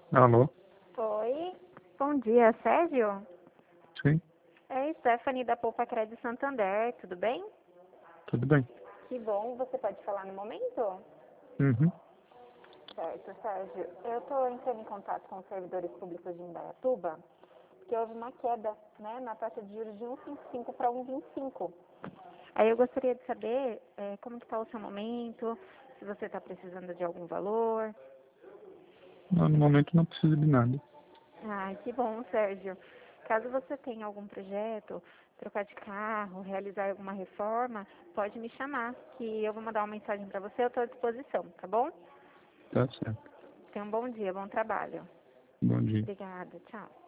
Alô? Oi, bom dia, Sérgio? Sim, É Stephanie da Poupa Crédito Santander, tudo bem? tudo bem. Que bom, você pode falar no momento? Uhum. Certo, Sérgio. Eu estou entrando em contato com os servidores públicos de Indaiatuba, porque houve uma queda, né, na taxa de juros de 1,55 para 1,25. Aí eu gostaria de saber como que está o seu momento, se você está precisando de algum valor. Não, no momento não preciso de nada. Ai, que bom, Sérgio. Caso você tenha algum projeto, trocar de carro, realizar alguma reforma, pode me chamar, que eu vou mandar uma mensagem para você, eu estou à disposição, tá bom? Tá certo. Tenha um bom dia, bom trabalho. Bom dia. Obrigada, tchau.